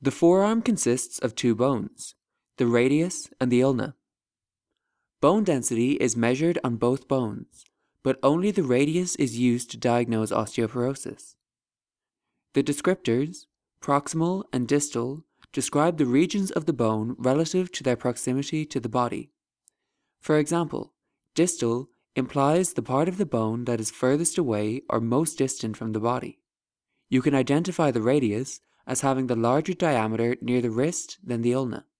The forearm consists of two bones, the radius and the ulna. Bone density is measured on both bones, but only the radius is used to diagnose osteoporosis. The descriptors, proximal and distal, describe the regions of the bone relative to their proximity to the body. For example, distal implies the part of the bone that is furthest away or most distant from the body. You can identify the radius as having the larger diameter near the wrist than the ulna.